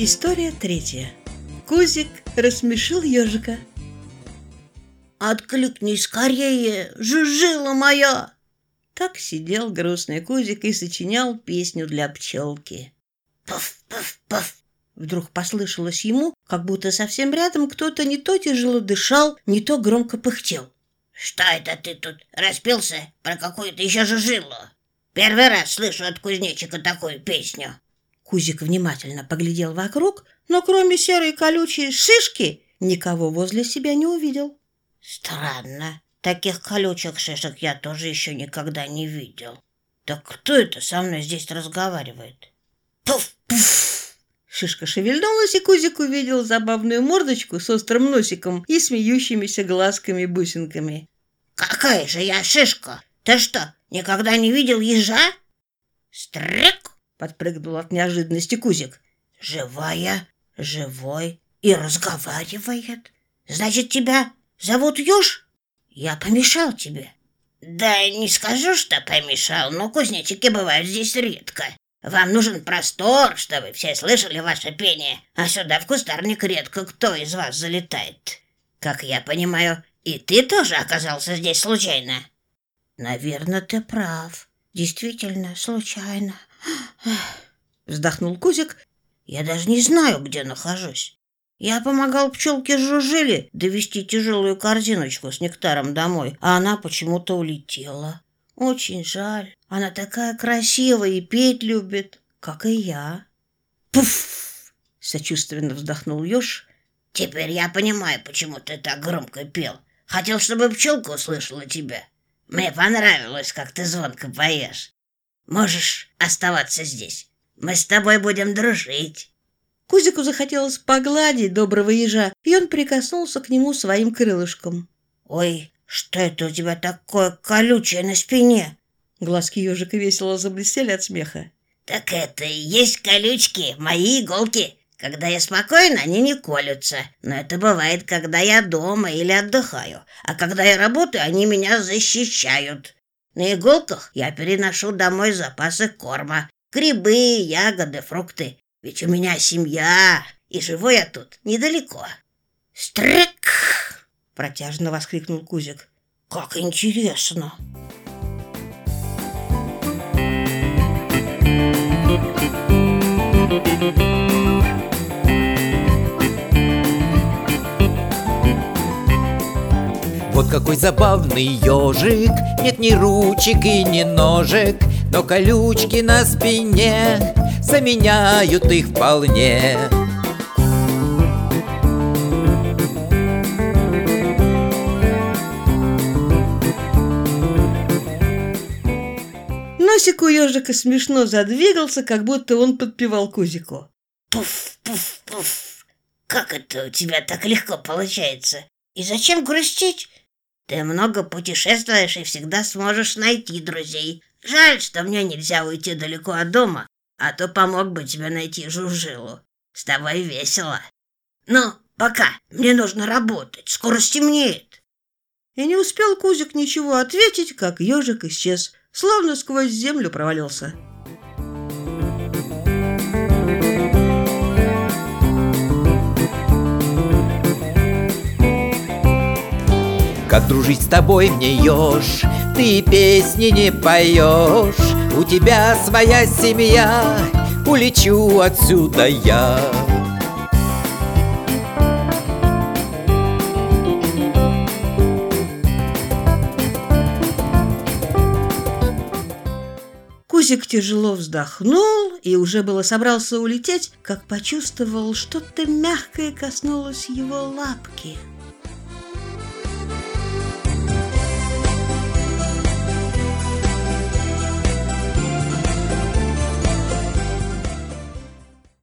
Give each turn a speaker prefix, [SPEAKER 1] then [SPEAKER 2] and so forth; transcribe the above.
[SPEAKER 1] История третья. Кузик рассмешил ежика.
[SPEAKER 2] «Откликнись скорее, жужжила моя!»
[SPEAKER 1] Так сидел грустный Кузик и сочинял песню для пчелки.
[SPEAKER 2] Пуф-пуф-пуф!
[SPEAKER 1] Вдруг послышалось ему, как будто совсем рядом кто-то не то тяжело дышал, не то громко пыхтел.
[SPEAKER 2] «Что это ты тут распился про какую-то еще жужилу? Первый раз слышу от кузнечика такую песню».
[SPEAKER 1] Кузик внимательно поглядел вокруг, но кроме серой колючей шишки никого возле себя не увидел.
[SPEAKER 2] «Странно, таких колючих шишек я тоже еще никогда не видел. Так кто это со мной здесь разговаривает?» «Пуф-пуф!»
[SPEAKER 1] Шишка шевельнулась, и Кузик увидел забавную мордочку с острым носиком и смеющимися глазками-бусинками.
[SPEAKER 2] «Какая же я шишка? Ты что, никогда не видел ежа?» «Стрик!» — подпрыгнул от неожиданности Кузик. «Живая, живой и разговаривает. Значит, тебя зовут Еж? Я помешал тебе?» «Да не скажу, что помешал, но кузнечики бывают здесь редко. Вам нужен простор, чтобы все слышали ваше пение, а сюда в кустарник редко кто из вас залетает. Как я понимаю, и ты тоже оказался здесь случайно?» «Наверное, ты прав. Действительно, случайно», — вздохнул Кузик. «Я даже не знаю, где нахожусь. Я помогал пчелке Жужжили довести тяжелую корзиночку с нектаром домой, а она почему-то улетела. Очень жаль. Она такая красивая и петь любит, как и я».
[SPEAKER 1] «Пуф!» — сочувственно вздохнул еж.
[SPEAKER 2] «Теперь я понимаю, почему ты так громко пел. Хотел, чтобы пчелка услышала тебя. Мне понравилось, как ты звонко поешь. Можешь оставаться здесь. Мы с тобой будем дружить».
[SPEAKER 1] Кузику захотелось погладить доброго ежа, и он прикоснулся к нему своим крылышком.
[SPEAKER 2] «Ой, что это у тебя такое колючее на спине?»
[SPEAKER 1] Глазки ежика весело заблестели от смеха.
[SPEAKER 2] «Так это и есть колючки, мои иголки. Когда я спокойна, они не колются. Но это бывает, когда я дома или отдыхаю. А когда я работаю, они меня защищают. На иголках я переношу домой запасы корма. Грибы, ягоды, фрукты. Ведь у меня семья, и живу я тут недалеко». «Стрик!» — протяжно воскликнул Кузик. «Как интересно!»
[SPEAKER 3] Вот какой забавный ежик, нет ни ручек и ни ножек, но колючки на спине заменяют их вполне.
[SPEAKER 1] Носик у ежика смешно задвигался, как будто он подпевал Кузику.
[SPEAKER 2] «Пуф-пуф-пуф! Как это у тебя так легко получается? И зачем грустить? Ты много путешествуешь и всегда сможешь найти друзей. Жаль, что мне нельзя уйти далеко от дома, а то помог бы тебе найти Жужжилу. С тобой весело. Ну, пока, мне нужно работать, скоро стемнеет».
[SPEAKER 1] И не успел Кузик ничего ответить, как ежик исчез, словно сквозь землю провалился.
[SPEAKER 3] Как дружить с тобой мне, еж, ты песни не поешь. У тебя своя семья, улечу отсюда я.
[SPEAKER 1] Кузик тяжело вздохнул и уже было собрался улететь, как почувствовал, что-то мягкое коснулось его лапки.